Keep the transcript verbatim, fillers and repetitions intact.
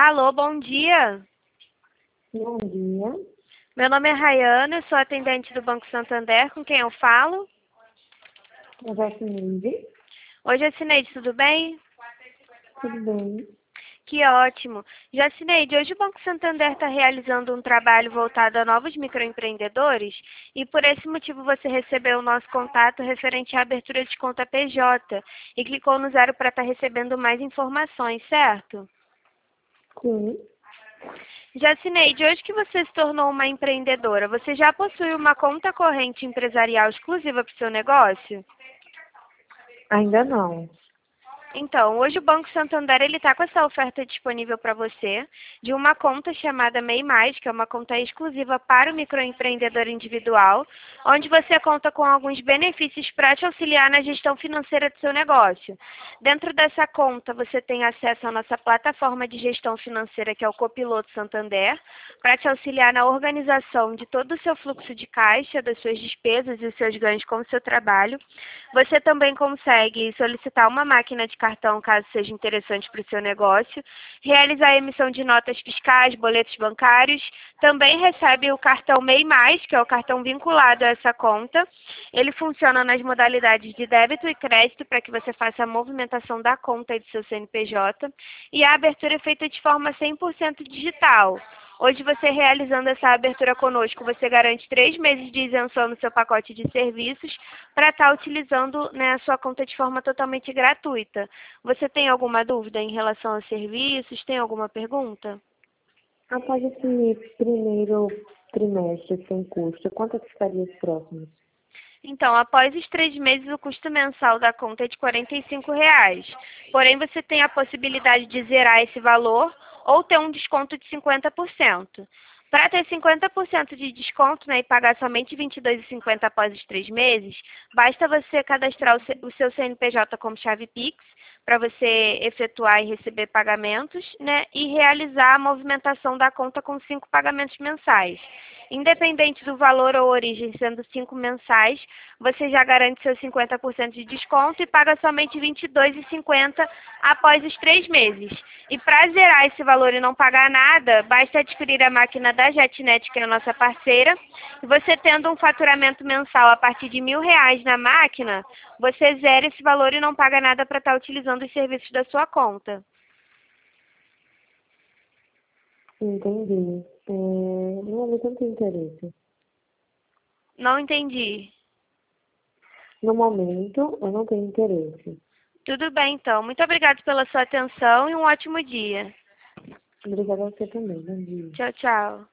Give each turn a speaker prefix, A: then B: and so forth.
A: Alô, bom dia.
B: Bom dia.
A: Meu nome é Rayana, eu sou atendente do Banco Santander, com quem eu falo?
B: Eu já assinei.
A: Oi, Jacineide, tudo bem?
B: Tudo bem?
A: Que ótimo. Jacineide, hoje o Banco Santander está realizando um trabalho voltado a novos microempreendedores e por esse motivo você recebeu o nosso contato referente à abertura de conta P J e clicou no zero para estar recebendo mais informações, certo?
B: Sim.
A: Jacineide, hoje que você se tornou uma empreendedora, você já possui uma conta corrente empresarial exclusiva para o seu negócio?
B: Ainda não.
A: Então, hoje o Banco Santander ele está com essa oferta disponível para você de uma conta chamada MEI Mais, que é uma conta exclusiva para o microempreendedor individual, onde você conta com alguns benefícios para te auxiliar na gestão financeira do seu negócio. Dentro dessa conta, você tem acesso à nossa plataforma de gestão financeira, que é o Copiloto Santander, para te auxiliar na organização de todo o seu fluxo de caixa, das suas despesas e os seus ganhos com o seu trabalho. Você também consegue solicitar uma máquina de cartão, caso seja interessante para o seu negócio, realizar a emissão de notas fiscais, boletos bancários, também recebe o cartão MEI Mais, que é o cartão vinculado a essa conta. Ele funciona nas modalidades de débito e crédito para que você faça a movimentação da conta e do seu C N P J, e a abertura é feita de forma cem por cento digital. Hoje, você realizando essa abertura conosco, você garante três meses de isenção no seu pacote de serviços para estar utilizando, né, a sua conta de forma totalmente gratuita. Você tem alguma dúvida em relação aos serviços? Tem alguma pergunta?
B: Após esse primeiro trimestre sem custo, quanto que ficaria os próximos?
A: Então, após os três meses, o custo mensal da conta é de quarenta e cinco reais. Porém, você tem a possibilidade de zerar esse valor ou ter um desconto de cinquenta por cento. Para ter cinquenta por cento de desconto, né, e pagar somente vinte e dois reais e cinquenta centavos após os três meses, basta você cadastrar o se- o seu C N P J como chave Pix, para você efetuar e receber pagamentos, né, e realizar a movimentação da conta com cinco pagamentos mensais. Independente do valor ou origem, sendo cinco mensais, você já garante seus cinquenta por cento de desconto e paga somente vinte e dois reais e cinquenta centavos após os três meses. E para zerar esse valor e não pagar nada, basta adquirir a máquina da JetNet, que é a nossa parceira, e você tendo um faturamento mensal a partir de mil reais na máquina, você zera esse valor e não paga nada para estar utilizando os serviços da sua conta.
B: Entendi. É, no momento eu não tenho interesse.
A: Não entendi.
B: No momento eu não tenho interesse.
A: Tudo bem, então. Muito obrigada pela sua atenção e um ótimo dia.
B: Obrigada a você também. Bom dia.
A: Tchau, tchau.